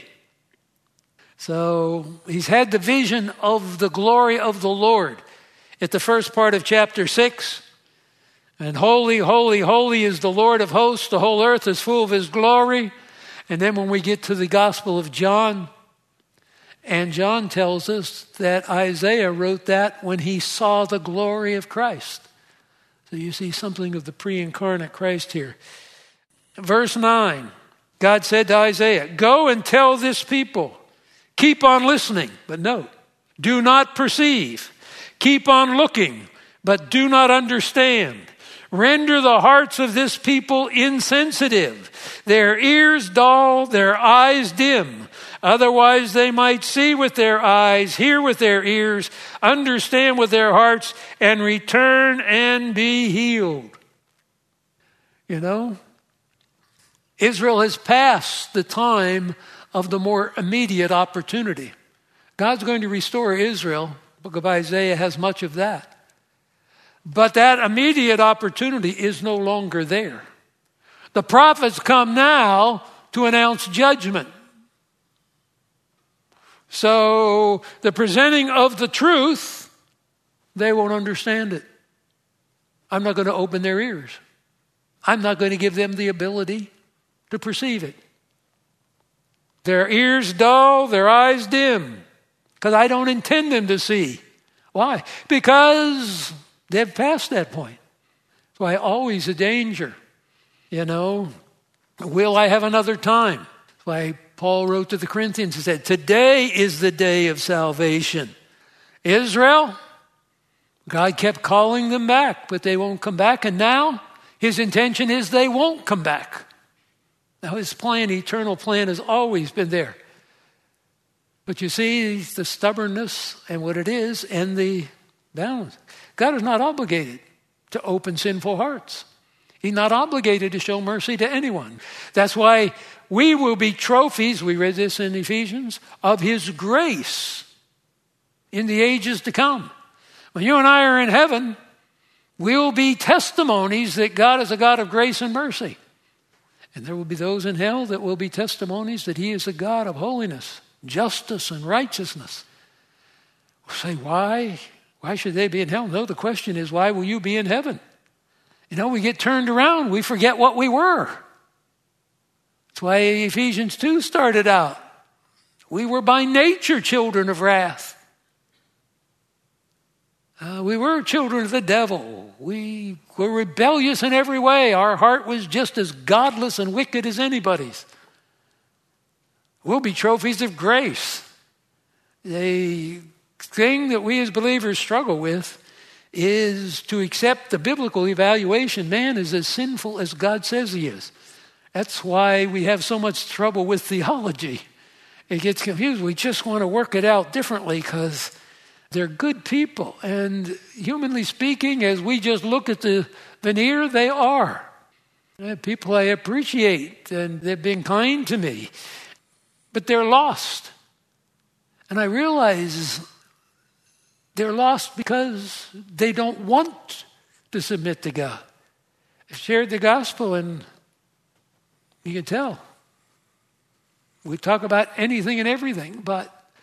So he's had the vision of the glory of the Lord at the first part of chapter six. And holy, holy, holy is the Lord of hosts. The whole earth is full of his glory. And then when we get to the Gospel of John, and John tells us that Isaiah wrote that when he saw the glory of Christ. So you see something of the pre-incarnate Christ here. Verse nine, God said to Isaiah, go and tell this people, keep on listening, but note, do not perceive. Keep on looking, but do not understand. Render the hearts of this people insensitive, their ears dull, their eyes dim. Otherwise they might see with their eyes, hear with their ears, understand with their hearts, and return and be healed. You know, Israel has passed the time of the more immediate opportunity. God's going to restore Israel. The book of Isaiah has much of that. But that immediate opportunity is no longer there. The prophets come now to announce judgment. So the presenting of the truth, they won't understand it. I'm not going to open their ears. I'm not going to give them the ability to perceive it. Their ears dull, their eyes dim, because I don't intend them to see. Why? Because they've passed that point. That's why always a danger. You know, will I have another time? That's why Paul wrote to the Corinthians and said, today is the day of salvation. Israel, God kept calling them back, but they won't come back. And now his intention is they won't come back. Now his plan, eternal plan, has always been there. But you see the stubbornness and what it is and the balance. God is not obligated to open sinful hearts. He's not obligated to show mercy to anyone. That's why we will be trophies, we read this in Ephesians, of his grace in the ages to come. When you and I are in heaven, we'll be testimonies that God is a God of grace and mercy. And there will be those in hell that will be testimonies that he is a God of holiness, justice, and righteousness. We'll say, why? Why should they be in hell? No, the question is, why will you be in heaven? You know, we get turned around. We forget what we were. That's why Ephesians two started out. We were by nature children of wrath. Uh, we were children of the devil. We were rebellious in every way. Our heart was just as godless and wicked as anybody's. We'll be trophies of grace. The thing that we as believers struggle with is to accept the biblical evaluation. Man is as sinful as God says he is. That's why we have so much trouble with theology. It gets confused. We just want to work it out differently because they're good people. And humanly speaking, as we just look at the veneer, they are. People I appreciate, and they've been kind to me. But they're lost. And I realize they're lost because they don't want to submit to God. I've shared the gospel, and you can tell. We talk about anything and everything, but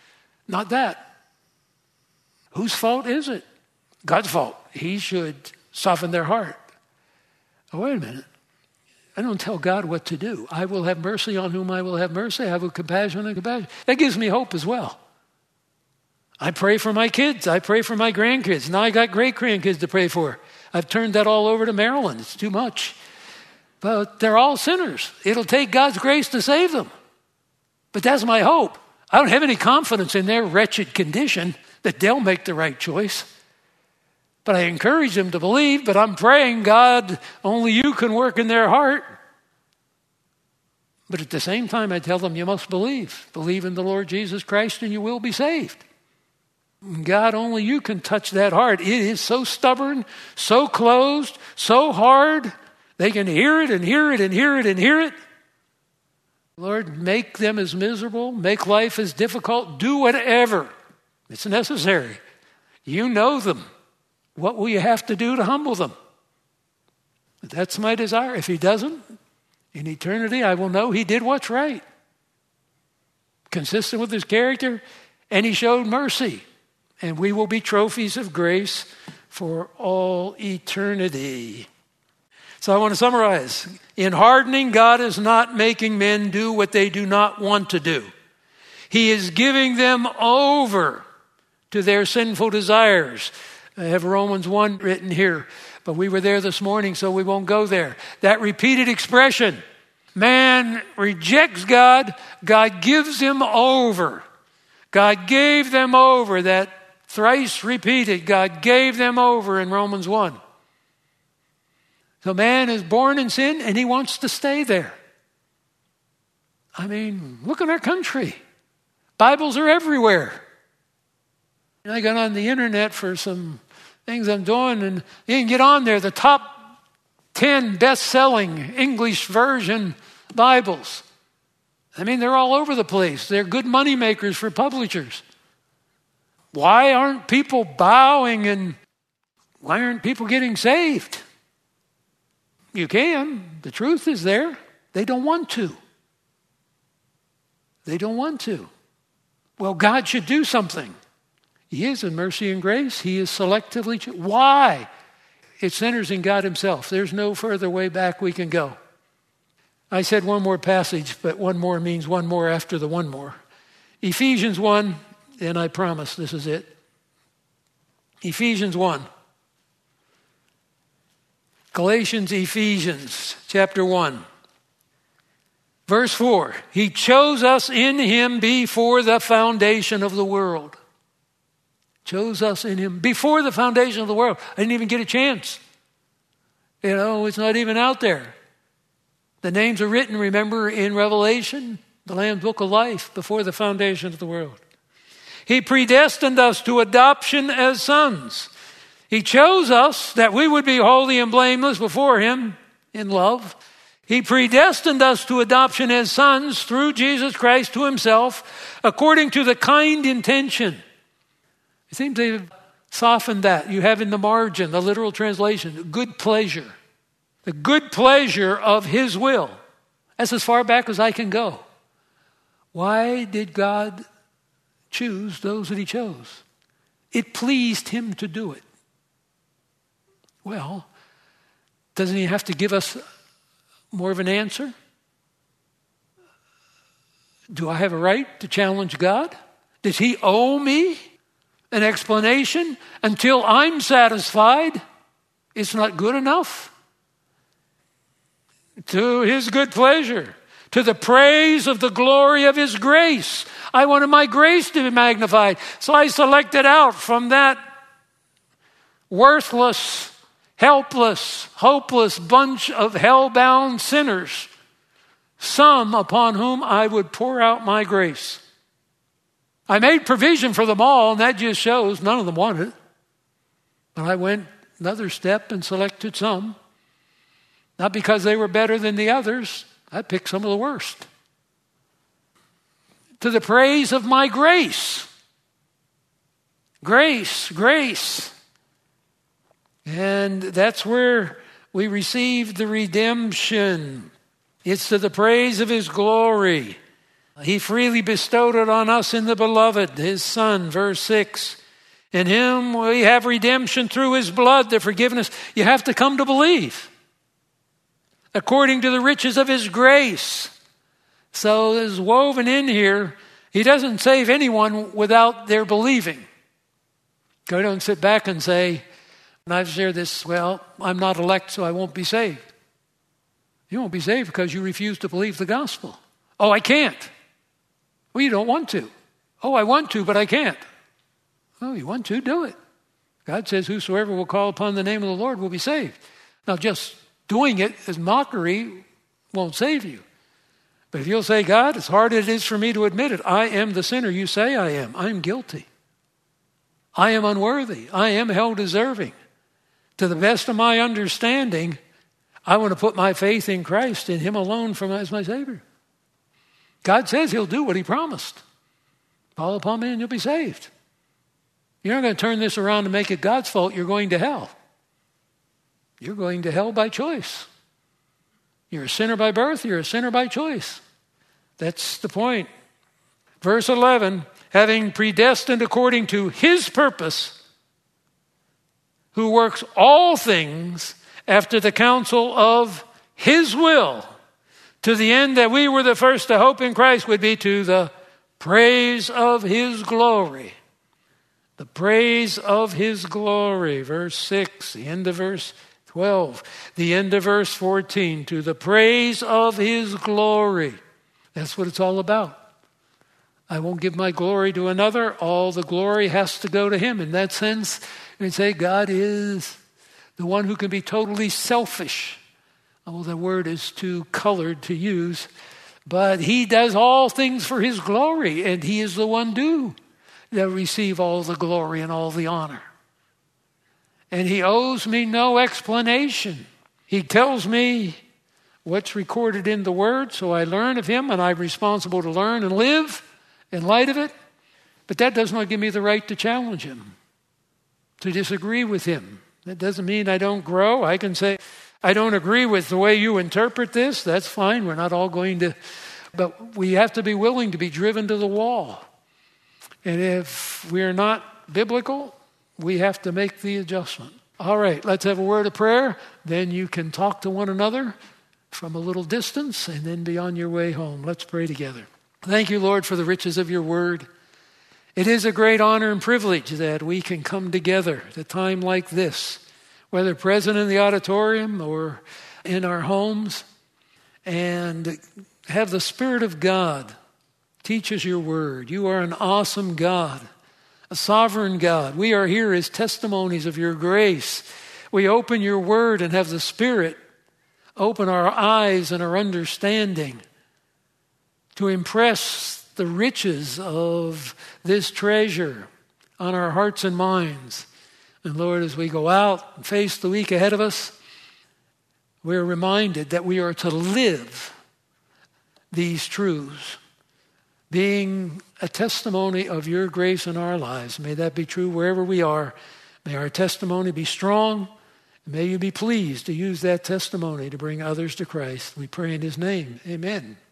Not that. Whose fault is it? God's fault. He should soften their heart. Oh, wait a minute. I don't tell God what to do. I will have mercy on whom I will have mercy. I have compassion on compassion. That gives me hope as well. I pray for my kids. I pray for my grandkids. Now I got great grandkids to pray for. I've turned that all over to Maryland. It's too much. But they're all sinners. It'll take God's grace to save them. But that's my hope. I don't have any confidence in their wretched condition that they'll make the right choice. But I encourage them to believe, but I'm praying, God, only you can work in their heart. But at the same time, I tell them, you must believe. Believe in the Lord Jesus Christ and you will be saved. God, only you can touch that heart. It is so stubborn, so closed, so hard. They can hear it and hear it and hear it and hear it. Lord, make them as miserable, make life as difficult, do whatever. It's necessary. You know them. What will you have to do to humble them? That's my desire. If he doesn't, in eternity, I will know he did what's right. Consistent with his character, and he showed mercy. And we will be trophies of grace for all eternity. So I want to summarize. In hardening, God is not making men do what they do not want to do. He is giving them over to their sinful desires. I have Romans one written here, but we were there this morning, so we won't go there. That repeated expression, man rejects God, God gives him over. God gave them over, that thrice repeated, God gave them over in Romans one. So man is born in sin and he wants to stay there. I mean, look at our country. Bibles are everywhere. And I got on the internet for some things I'm doing, and you can get on there, the top ten best-selling English version Bibles. I mean, they're all over the place. They're good money makers for publishers. Why aren't people bowing and why aren't people getting saved? You can. The truth is there. They don't want to. They don't want to. Well, God should do something. He is in mercy and grace. He is selectively. Cho- Why? It centers in God himself. There's no further way back we can go. I said one more passage, but one more means one more after the one more. Ephesians one, and I promise this is it. Ephesians one. Galatians, Ephesians, chapter one. Verse four. He chose us in him before the foundation of the world. Chose us in him before the foundation of the world. I didn't even get a chance. You know, it's not even out there. The names are written, remember, in Revelation, the Lamb's Book of Life, before the foundation of the world. He predestined us to adoption as sons. He chose us that we would be holy and blameless before him in love. He predestined us to adoption as sons through Jesus Christ to himself, according to the kind intention. It seems they've softened that. You have in the margin, the literal translation, good pleasure. The good pleasure of his will. That's as far back as I can go. Why did God choose those that he chose? It pleased him to do it. Well, doesn't he have to give us more of an answer? Do I have a right to challenge God? Does he owe me an explanation until I'm satisfied? It's not good enough. To his good pleasure, to the praise of the glory of his grace. I wanted my grace to be magnified. So I selected out from that worthless, helpless, hopeless bunch of hell-bound sinners, some upon whom I would pour out my grace. I made provision for them all, and that just shows none of them wanted it. But I went another step and selected some. Not because they were better than the others. I picked some of the worst. To the praise of my grace. Grace, grace. And that's where we receive the redemption. It's to the praise of his glory. He freely bestowed it on us in the beloved, his Son, verse six. In him we have redemption through his blood, the forgiveness. You have to come to believe. According to the riches of his grace. So it's woven in here. He doesn't save anyone without their believing. Go don't sit back and say, and I've shared this, well, I'm not elect, so I won't be saved. You won't be saved because you refuse to believe the gospel. Oh, I can't. Well, you don't want to. Oh, I want to, but I can't. Oh, you want to, do it. God says, whosoever will call upon the name of the Lord will be saved. Now, just doing it as mockery won't save you. But if you'll say, God, as hard as it is for me to admit it, I am the sinner you say I am. I am guilty. I am unworthy. I am hell deserving. To the best of my understanding, I want to put my faith in Christ, in him alone for my, as my Savior. God says he'll do what he promised. Call upon me and you'll be saved. You're not going to turn this around and make it God's fault. You're going to hell. You're going to hell by choice. You're a sinner by birth. You're a sinner by choice. That's the point. Verse eleven, having predestined according to his purpose, who works all things after the counsel of his will, to the end that we were the first to hope in Christ would be to the praise of his glory. The praise of his glory. Verse six, the end of verse twelve, the end of verse fourteen, to the praise of his glory. That's what it's all about. I won't give my glory to another. All the glory has to go to him. In that sense, you can say God is the one who can be totally selfish. Oh, the word is too colored to use. But he does all things for his glory, and he is the one due that receive all the glory and all the honor. And he owes me no explanation. He tells me what's recorded in the word, so I learn of him, and I'm responsible to learn and live in light of it. But that does not give me the right to challenge him, to disagree with him. That doesn't mean I don't grow. I can say, I don't agree with the way you interpret this. That's fine. We're not all going to, but we have to be willing to be driven to the wall. And if we're not biblical, we have to make the adjustment. All right, let's have a word of prayer. Then you can talk to one another from a little distance and then be on your way home. Let's pray together. Thank you, Lord, for the riches of your word. It is a great honor and privilege that we can come together at a time like this, whether present in the auditorium or in our homes, and have the Spirit of God teach us your word. You are an awesome God, a sovereign God. We are here as testimonies of your grace. We open your word and have the Spirit open our eyes and our understanding to impress the riches of this treasure on our hearts and minds. And Lord, as we go out and face the week ahead of us, we're reminded that we are to live these truths, being a testimony of your grace in our lives. May that be true wherever we are. May our testimony be strong. May you be pleased to use that testimony to bring others to Christ. We pray in his name. Amen.